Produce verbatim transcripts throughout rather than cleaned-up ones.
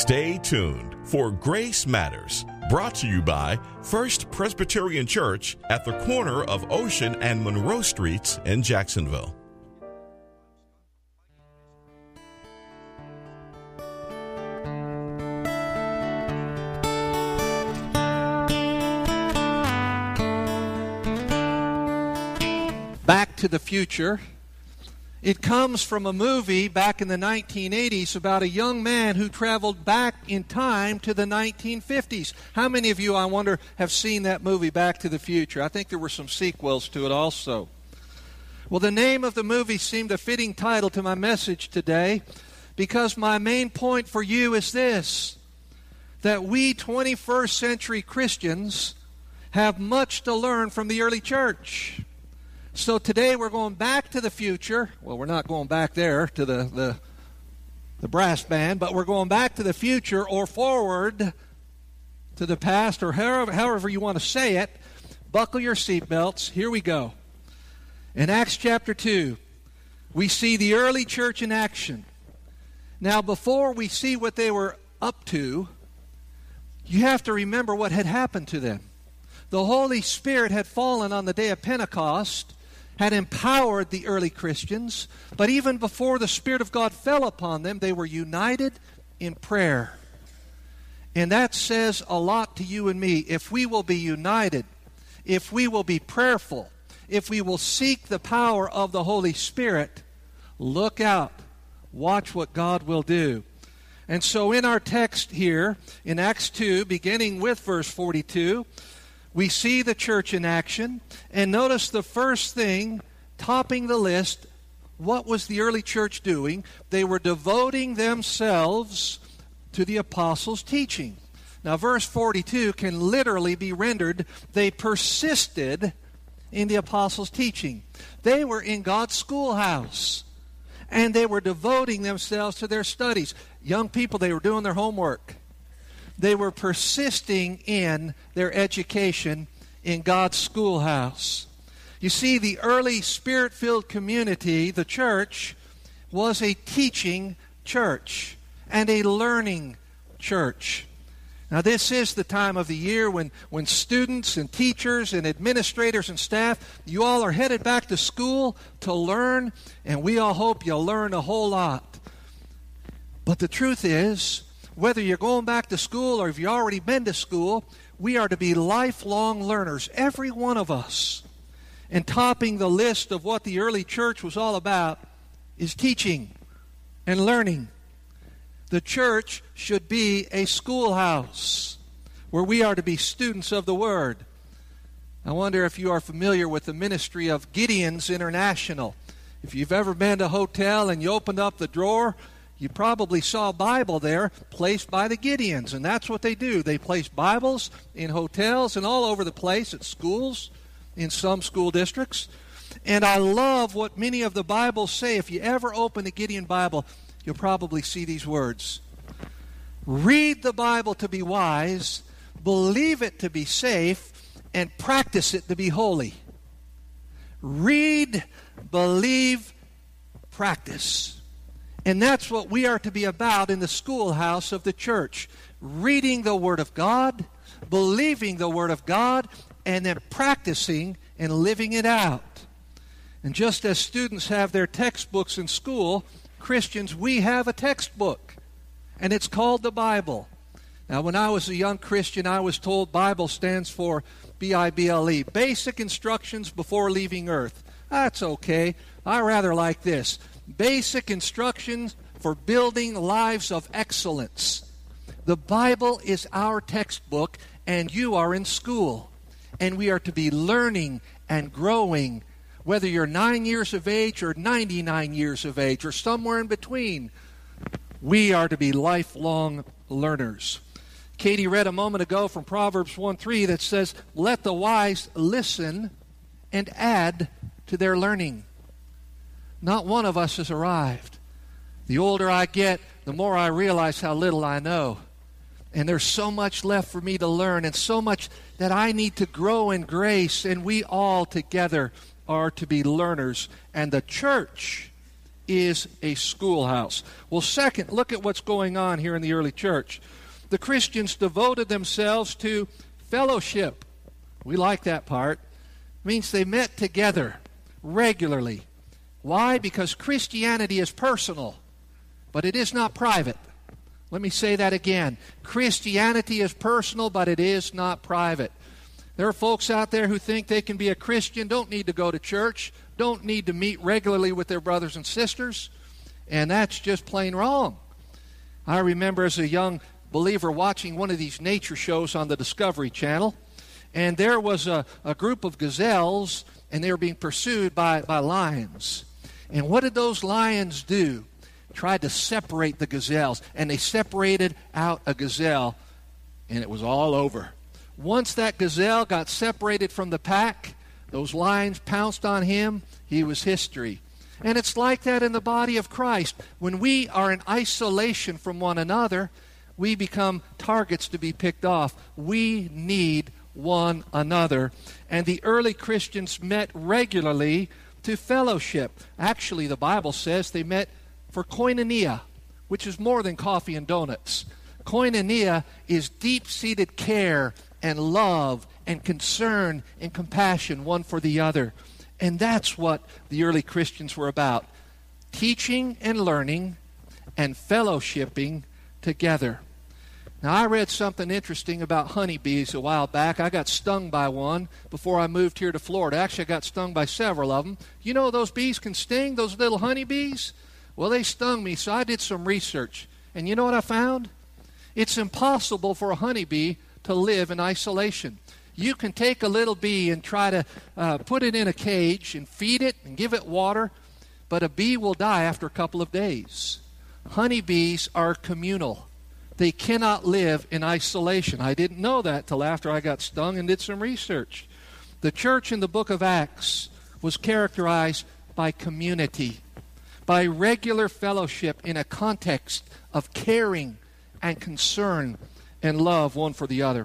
Stay tuned for Grace Matters, brought to you by First Presbyterian Church at the corner of Ocean and Monroe Streets in Jacksonville. Back to the Future. It comes from a movie back in the nineteen eighties about a young man who traveled back in time to the nineteen fifties. How many of you, I wonder, have seen that movie, Back to the Future? I think there were some sequels to it also. Well, the name of the movie seemed a fitting title to my message today, because my main point for you is this: that we twenty-first century Christians have much to learn from the early church. So today we're going back to the future. Well, we're not going back there to the, the, the brass band, but we're going back to the future or forward to the past, or however, however you want to say it. Buckle your seatbelts. Here we go. In Acts chapter two, we see the early church in action. Now, before we see what they were up to, you have to remember what had happened to them. The Holy Spirit had fallen on the day of Pentecost, had empowered the early Christians, but even before the Spirit of God fell upon them, they were united in prayer. And that says a lot to you and me. If we will be united, if we will be prayerful, if we will seek the power of the Holy Spirit, look out. Watch what God will do. And so in our text here, in Acts two, beginning with verse forty-two, we see the church in action, and notice the first thing, topping the list, what was the early church doing? They were devoting themselves to the apostles' teaching. Now, verse forty-two can literally be rendered, they persisted in the apostles' teaching. They were in God's schoolhouse, and they were devoting themselves to their studies. Young people, they were doing their homework. They were persisting in their education in God's schoolhouse. You see, the early Spirit-filled community, the church, was a teaching church and a learning church. Now, this is the time of the year when, when students and teachers and administrators and staff, you all are headed back to school to learn, and we all hope you'll learn a whole lot. But the truth is, whether you're going back to school or if you've already been to school, we are to be lifelong learners, every one of us. And topping the list of what the early church was all about is teaching and learning. The church should be a schoolhouse where we are to be students of the Word. I wonder if you are familiar with the ministry of Gideon's International. If you've ever been to a hotel and you opened up the drawer, you probably saw a Bible there placed by the Gideons, and that's what they do. They place Bibles in hotels and all over the place, at schools, in some school districts. And I love what many of the Bibles say. If you ever open the Gideon Bible, you'll probably see these words. Read the Bible to be wise, believe it to be safe, and practice it to be holy. Read, believe, practice. And that's what we are to be about in the schoolhouse of the church. Reading the Word of God, believing the Word of God, and then practicing and living it out. And just as students have their textbooks in school, Christians, we have a textbook. And it's called the Bible. Now, when I was a young Christian, I was told Bible stands for B I B L E, Basic Instructions Before Leaving Earth. That's okay. I rather like this. Basic instructions for building lives of excellence. The Bible is our textbook, and you are in school. And we are to be learning and growing, whether you're nine years of age or ninety-nine years of age or somewhere in between. We are to be lifelong learners. Katie read a moment ago from Proverbs one three that says, let the wise listen and add to their learning. Not one of us has arrived. The older I get, the more I realize how little I know. And there's so much left for me to learn, and so much that I need to grow in grace, and we all together are to be learners. And the church is a schoolhouse. Well, second, look at what's going on here in the early church. The Christians devoted themselves to fellowship. We like that part. It means they met together regularly. Why? Because Christianity is personal, but it is not private. Let me say that again. Christianity is personal, but it is not private. There are folks out there who think they can be a Christian, don't need to go to church, don't need to meet regularly with their brothers and sisters, and that's just plain wrong. I remember as a young believer watching one of these nature shows on the Discovery Channel, and there was a, a group of gazelles, and they were being pursued by, by lions. And what did those lions do? Tried to separate the gazelles, and they separated out a gazelle, and it was all over. Once that gazelle got separated from the pack, those lions pounced on him, he was history. And it's like that in the body of Christ. When we are in isolation from one another, we become targets to be picked off. We need one another. And the early Christians met regularly to fellowship. Actually, the Bible says they met for koinonia, which is more than coffee and donuts. Koinonia is deep-seated care and love and concern and compassion one for the other. And that's what the early Christians were about. Teaching and learning and fellowshipping together. Now, I read something interesting about honeybees a while back. I got stung by one before I moved here to Florida. Actually, I got stung by several of them. You know those bees can sting, those little honeybees? Well, they stung me, so I did some research. And you know what I found? It's impossible for a honeybee to live in isolation. You can take a little bee and try to uh, put it in a cage and feed it and give it water, but a bee will die after a couple of days. Honeybees are communal. They cannot live in isolation. I didn't know that till after I got stung and did some research. The church in the book of Acts was characterized by community, by regular fellowship in a context of caring and concern and love one for the other.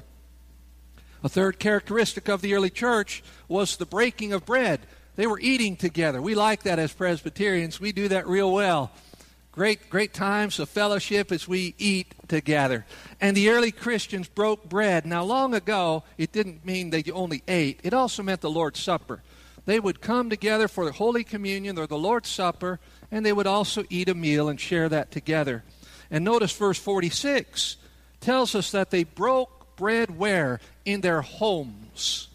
A third characteristic of the early church was the breaking of bread. They were eating together. We like that as Presbyterians. We do that real well. Great, great times of fellowship as we eat together. And the early Christians broke bread. Now, long ago, it didn't mean they only ate. It also meant the Lord's Supper. They would come together for the Holy Communion or the Lord's Supper, and they would also eat a meal and share that together. And notice verse forty-six tells us that they broke bread where? In their homes.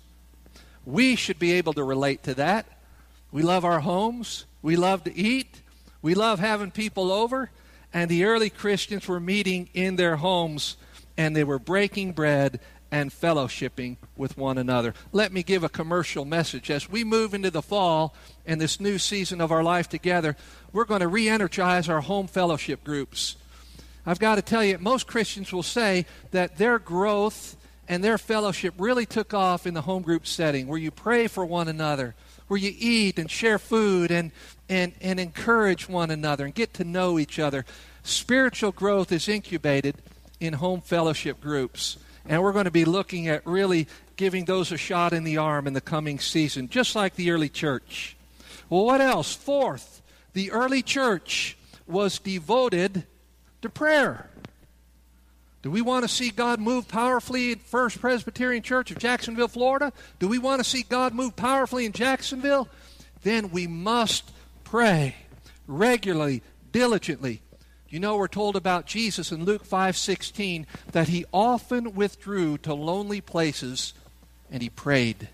We should be able to relate to that. We love our homes. We love to eat. We love having people over. And the early Christians were meeting in their homes, and they were breaking bread and fellowshipping with one another. Let me give a commercial message. As we move into the fall and this new season of our life together, we're going to re-energize our home fellowship groups. I've got to tell you, most Christians will say that their growth and their fellowship really took off in the home group setting, where you pray for one another, where you eat and share food and, and, and encourage one another and get to know each other. Spiritual growth is incubated in home fellowship groups. And we're going to be looking at really giving those a shot in the arm in the coming season, just like the early church. Well, what else? Fourth, the early church was devoted to prayer. Do we want to see God move powerfully in First Presbyterian Church of Jacksonville, Florida? Do we want to see God move powerfully in Jacksonville? Then we must pray regularly, diligently. You know, we're told about Jesus in Luke five sixteen that he often withdrew to lonely places and he prayed.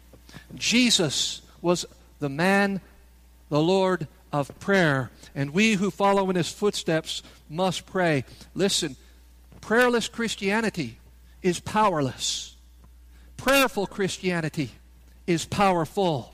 Jesus was the man, the Lord of prayer, and we who follow in his footsteps must pray. Listen, prayerless Christianity is powerless. Prayerful Christianity is powerful.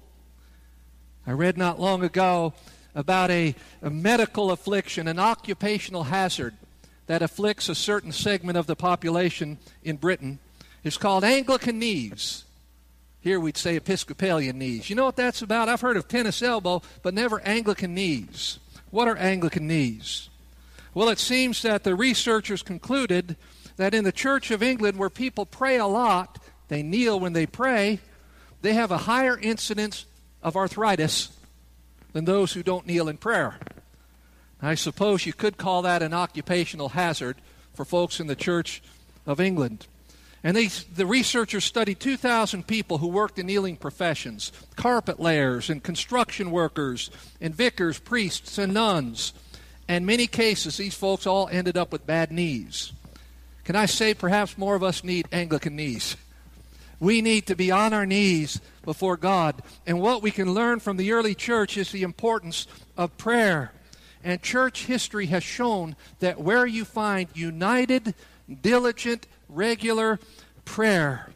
I read not long ago about a, a medical affliction, an occupational hazard that afflicts a certain segment of the population in Britain. It's called Anglicanese. Here we'd say Episcopalian knees. You know what that's about? I've heard of tennis elbow, but never Anglican knees. What are Anglican knees? Well, it seems that the researchers concluded that in the Church of England, where people pray a lot, they kneel when they pray, they have a higher incidence of arthritis than those who don't kneel in prayer. I suppose you could call that an occupational hazard for folks in the Church of England. And they, the researchers studied two thousand people who worked in kneeling professions, carpet layers and construction workers and vicars, priests and nuns. And in many cases, these folks all ended up with bad knees. Can I say perhaps more of us need Anglican knees? We need to be on our knees before God. And what we can learn from the early church is the importance of prayer. And church history has shown that where you find united, diligent, regular prayer,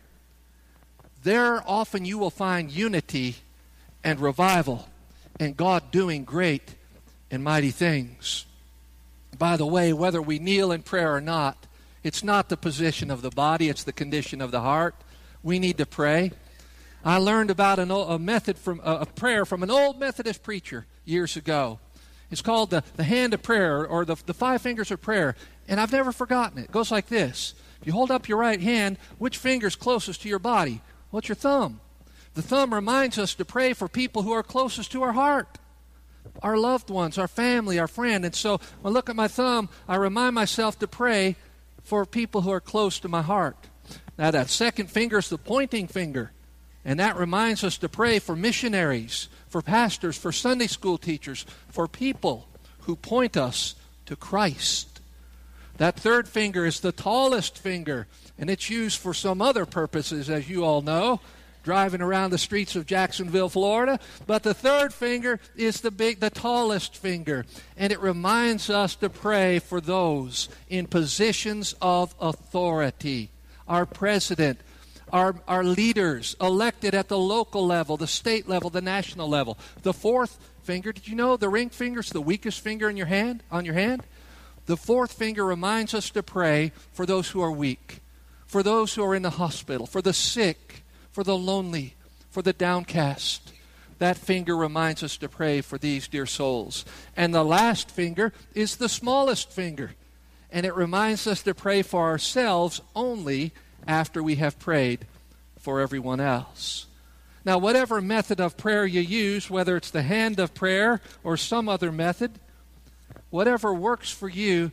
there often you will find unity and revival and God doing great and mighty things. By the way, whether we kneel in prayer or not, it's not the position of the body, it's the condition of the heart. We need to pray. I learned about an, a method from a prayer from an old Methodist preacher years ago. It's called the, the hand of prayer, or the, the five fingers of prayer, and I've never forgotten it. It goes like this. If you hold up your right hand, which finger's closest to your body? Well, it's your thumb. The thumb reminds us to pray for people who are closest to our heart, our loved ones, our family, our friend. And so when I look at my thumb, I remind myself to pray for people who are close to my heart. Now, that second finger is the pointing finger, and that reminds us to pray for missionaries, for pastors, for Sunday school teachers, for people who point us to Christ. That third finger is the tallest finger, and it's used for some other purposes, as you all know, driving around the streets of Jacksonville, Florida. But the third finger is the big, the tallest finger, and it reminds us to pray for those in positions of authority. Our president, our, our leaders elected at the local level, the state level, the national level. The fourth finger, did you know the ring finger is the weakest finger in your hand, on your hand? The fourth finger reminds us to pray for those who are weak, for those who are in the hospital, for the sick, for the lonely, for the downcast. That finger reminds us to pray for these dear souls. And the last finger is the smallest finger, and it reminds us to pray for ourselves only after we have prayed for everyone else. Now, whatever method of prayer you use, whether it's the hand of prayer or some other method, whatever works for you,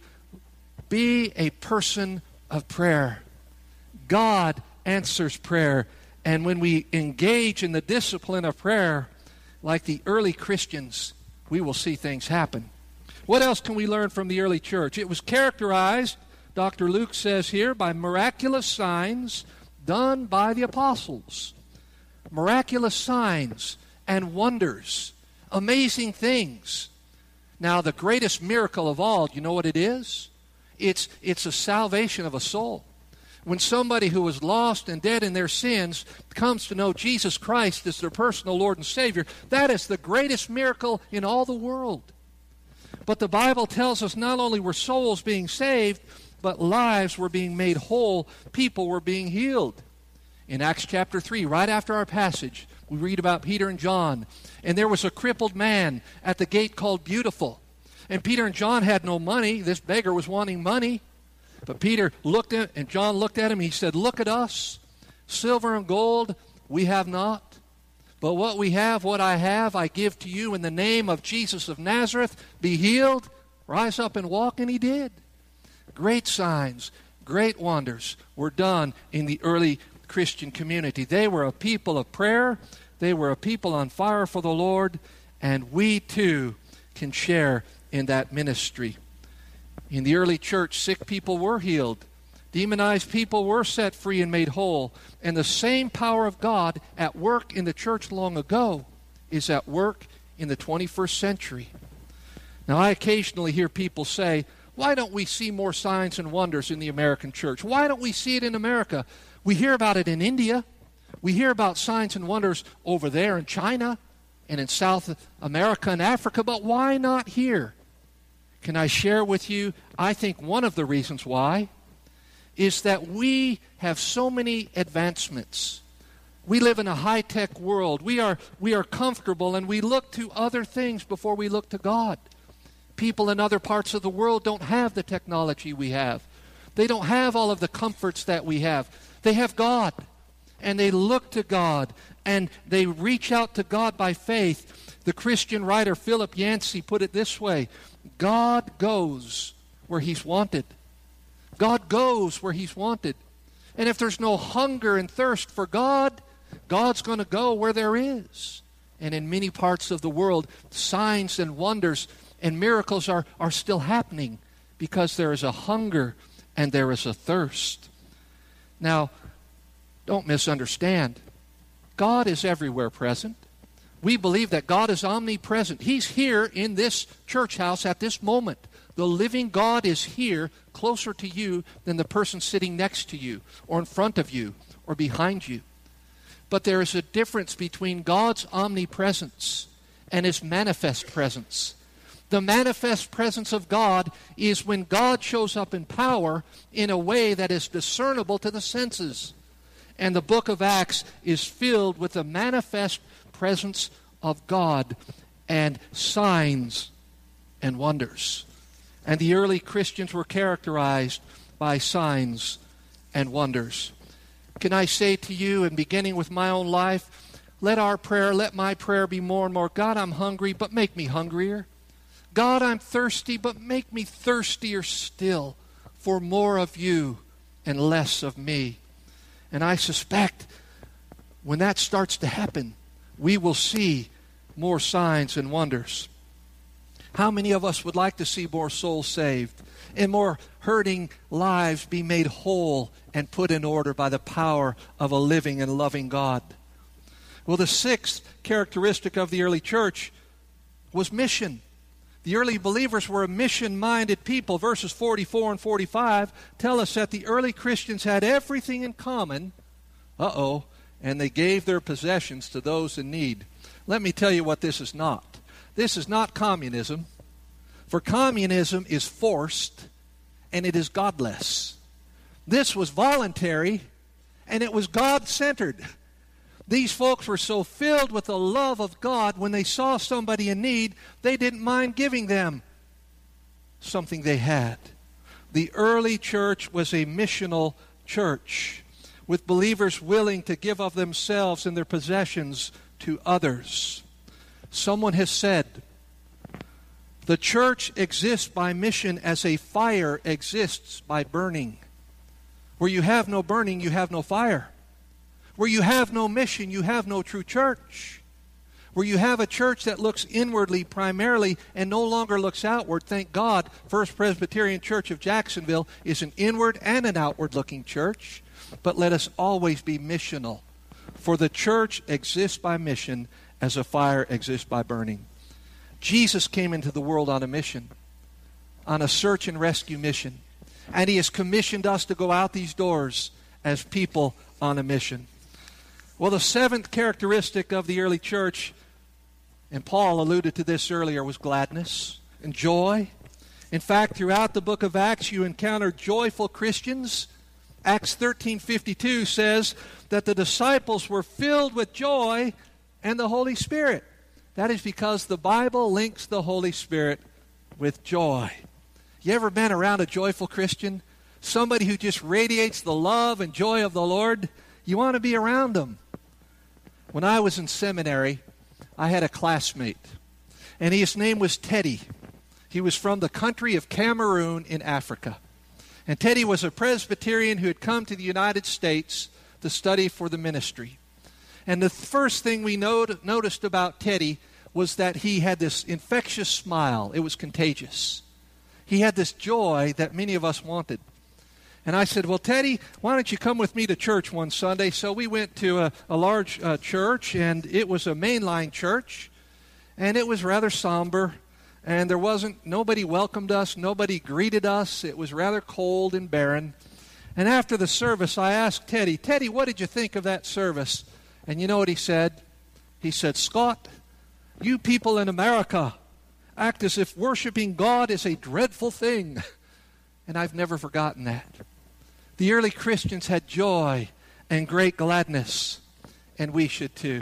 be a person of prayer. God answers prayer. And when we engage in the discipline of prayer, like the early Christians, we will see things happen. What else can we learn from the early church? It was characterized, Doctor Luke says here, by miraculous signs done by the apostles. Miraculous signs and wonders, amazing things. Now, the greatest miracle of all, do you know what it is? It's, it's a salvation of a soul. When somebody who was lost and dead in their sins comes to know Jesus Christ as their personal Lord and Savior, that is the greatest miracle in all the world. But the Bible tells us not only were souls being saved, but lives were being made whole, people were being healed. In Acts chapter three, right after our passage, we read about Peter and John. And there was a crippled man at the gate called Beautiful. And Peter and John had no money. This beggar was wanting money. But Peter looked at, and John looked at him. He said, "Look at us. Silver and gold we have not. But what we have, what I have, I give to you in the name of Jesus of Nazareth. Be healed, rise up and walk." And he did. Great signs, great wonders were done in the early Christian community. They were a people of prayer. They were a people on fire for the Lord. And we too can share in that ministry. In the early church, sick people were healed. Demonized people were set free and made whole. And the same power of God at work in the church long ago is at work in the twenty-first century. Now, I occasionally hear people say, "Why don't we see more signs and wonders in the American church? Why don't we see it in America? We hear about it in India. We hear about signs and wonders over there in China and in South America and Africa, but why not here?" Can I share with you, I think one of the reasons why is that we have so many advancements. We live in a high-tech world. We are, we are comfortable, and we look to other things before we look to God. People in other parts of the world don't have the technology we have. They don't have all of the comforts that we have. They have God, and they look to God, and they reach out to God by faith. The Christian writer Philip Yancey put it this way: God goes where He's wanted. God goes where He's wanted. And if there's no hunger and thirst for God, God's going to go where there is. And in many parts of the world, signs and wonders and miracles are, are still happening because there is a hunger and there is a thirst. Now, don't misunderstand. God is everywhere present. We believe that God is omnipresent. He's here in this church house at this moment. The living God is here closer to you than the person sitting next to you or in front of you or behind you. But there is a difference between God's omnipresence and His manifest presence. The manifest presence of God is when God shows up in power in a way that is discernible to the senses. And the book of Acts is filled with the manifest presence of God and signs and wonders. And the early Christians were characterized by signs and wonders. Can I say to you, and beginning with my own life, let our prayer, let my prayer be more and more, God, I'm hungry, but make me hungrier. God, I'm thirsty, but make me thirstier still for more of you and less of me. And I suspect when that starts to happen, we will see more signs and wonders. How many of us would like to see more souls saved and more hurting lives be made whole and put in order by the power of a living and loving God? Well, the sixth characteristic of the early church was mission. The early believers were a mission-minded people. Verses forty-four and forty-five tell us that the early Christians had everything in common. Uh-oh. And they gave their possessions to those in need. Let me tell you what this is not. This is not communism. For communism is forced and it is godless. This was voluntary and it was God-centered. These folks were so filled with the love of God, when they saw somebody in need, they didn't mind giving them something they had. The early church was a missional church, with believers willing to give of themselves and their possessions to others. Someone has said, the church exists by mission as a fire exists by burning. Where you have no burning, you have no fire. Where you have no mission, you have no true church. Where you have a church that looks inwardly primarily and no longer looks outward. Thank God, First Presbyterian Church of Jacksonville is an inward and an outward-looking church. But let us always be missional. For the church exists by mission as a fire exists by burning. Jesus came into the world on a mission, on a search and rescue mission. And He has commissioned us to go out these doors as people on a mission. Well, the seventh characteristic of the early church, and Paul alluded to this earlier, was gladness and joy. In fact, throughout the book of Acts, you encounter joyful Christians. Acts thirteen fifty-two says that the disciples were filled with joy and the Holy Spirit. That is because the Bible links the Holy Spirit with joy. You ever been around a joyful Christian? Somebody who just radiates the love and joy of the Lord? You want to be around them. When I was in seminary, I had a classmate, and his name was Teddy. He was from the country of Cameroon in Africa. And Teddy was a Presbyterian who had come to the United States to study for the ministry. And the first thing we not- noticed about Teddy was that he had this infectious smile. It was contagious. He had this joy that many of us wanted. And I said, well, Teddy, why don't you come with me to church one Sunday? So we went to a, a large uh, church, and it was a mainline church, and it was rather somber, and there wasn't, nobody welcomed us, nobody greeted us. It was rather cold and barren. And after the service, I asked Teddy, Teddy, what did you think of that service? And you know what he said? He said, Scott, you people in America act as if worshiping God is a dreadful thing. And I've never forgotten that. The early Christians had joy and great gladness, and we should too.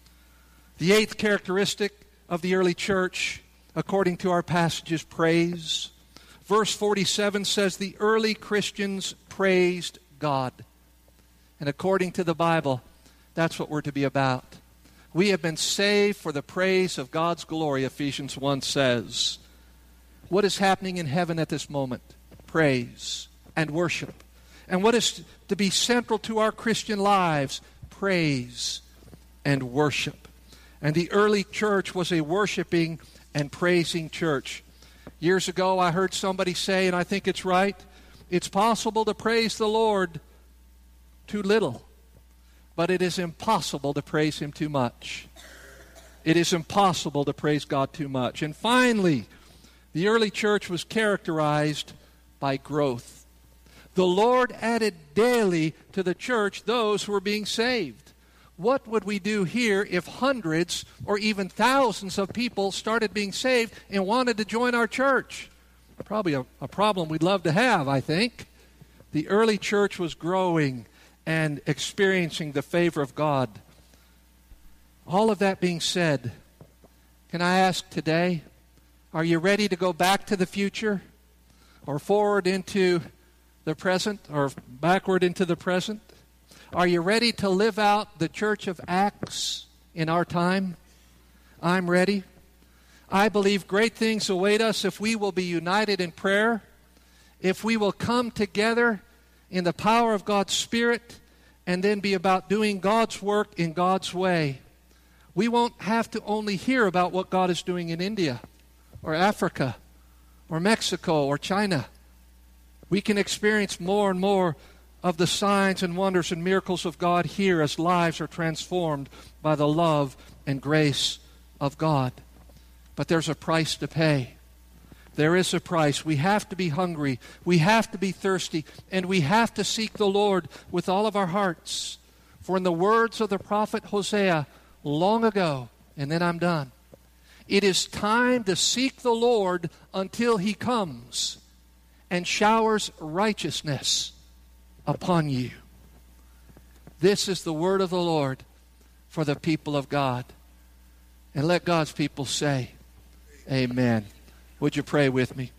The eighth characteristic of the early church, according to our passage, is praise. Verse forty-seven says, the early Christians praised God. And according to the Bible, that's what we're to be about. We have been saved for the praise of God's glory, Ephesians one says. What is happening in heaven at this moment? Praise and worship. And what is to be central to our Christian lives? Praise and worship. And the early church was a worshiping and praising church. Years ago, I heard somebody say, and I think it's right, it's possible to praise the Lord too little, but it is impossible to praise Him too much. It is impossible to praise God too much. And finally, the early church was characterized by growth. The Lord added daily to the church those who were being saved. What would we do here if hundreds or even thousands of people started being saved and wanted to join our church? Probably a, a problem we'd love to have, I think. The early church was growing and experiencing the favor of God. All of that being said, can I ask today, are you ready to go back to the future or forward into the present or backward into the present? Are you ready to live out the Church of Acts in our time? I'm ready. I believe great things await us if we will be united in prayer, if we will come together in the power of God's Spirit, and then be about doing God's work in God's way. We won't have to only hear about what God is doing in India or Africa or Mexico or China. We can experience more and more of the signs and wonders and miracles of God here as lives are transformed by the love and grace of God. But there's a price to pay. There is a price. We have to be hungry. We have to be thirsty. And we have to seek the Lord with all of our hearts. For in the words of the prophet Hosea long ago, and then I'm done, it is time to seek the Lord until He comes and showers righteousness upon you. This is the word of the Lord for the people of God. And let God's people say, amen. Would you pray with me?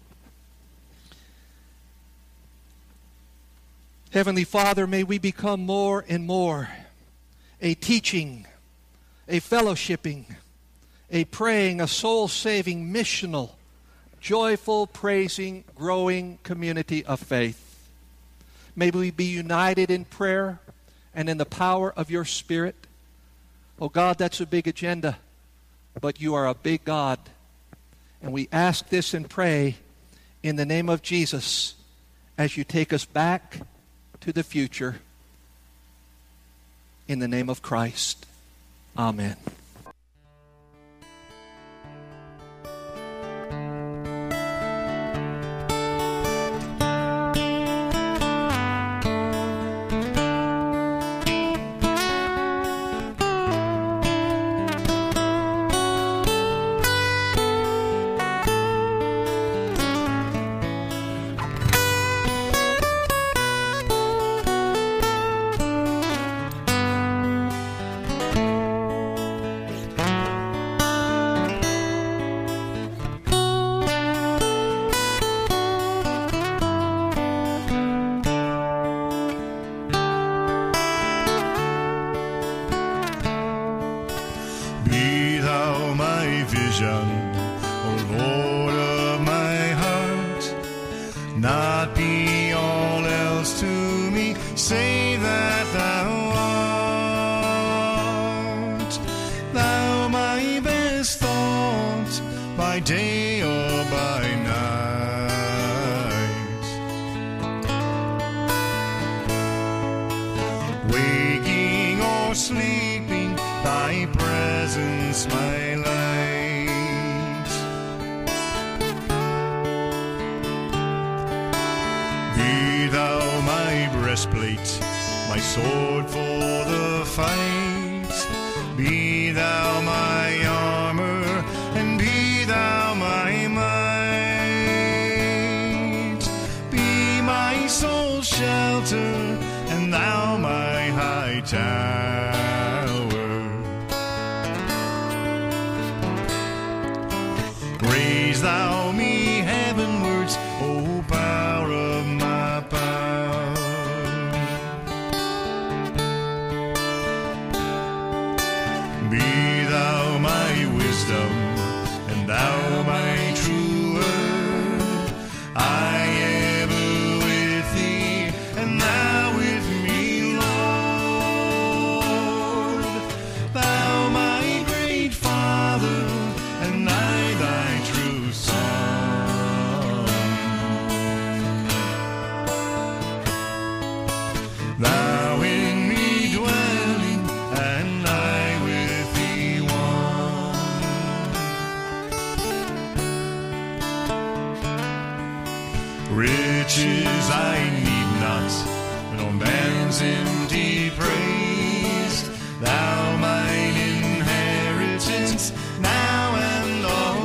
Heavenly Father, may we become more and more a teaching, a fellowshipping, a praying, a soul-saving, missional, joyful, praising, growing community of faith. May we be united in prayer and in the power of your Spirit. Oh God, that's a big agenda, but you are a big God. And we ask this and pray in the name of Jesus as you take us back to the future. In the name of Christ. Amen. Be thou my wisdom, and thou my true word. riches I need not, nor man's empty praise. Thou mine inheritance, now and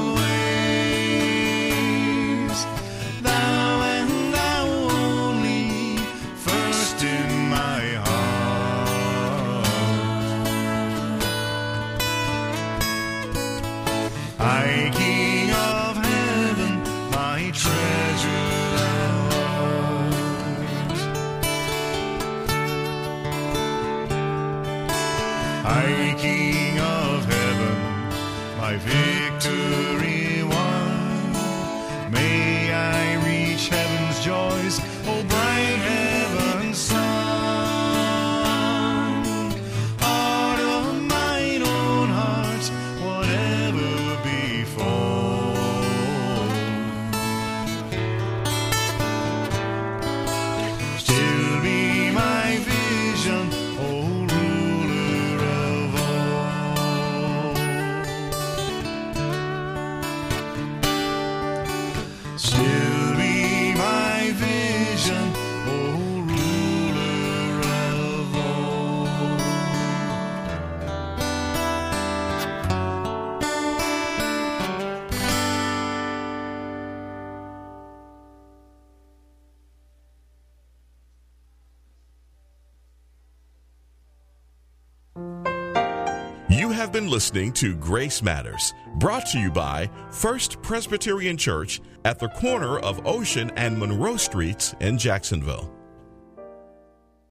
always. Thou and thou only, first in my heart. I, King of heaven, my treasure thou art. I, King of heaven, my victory won. May I reach heaven's joys, O bright heaven's sun. Heart of mine own heart, whatever befall, still be my vision, O ruler of all. Still be my vision, O ruler of all. You have been listening to Grace Matters, brought to you by First Presbyterian Church at the corner of Ocean and Monroe Streets in Jacksonville.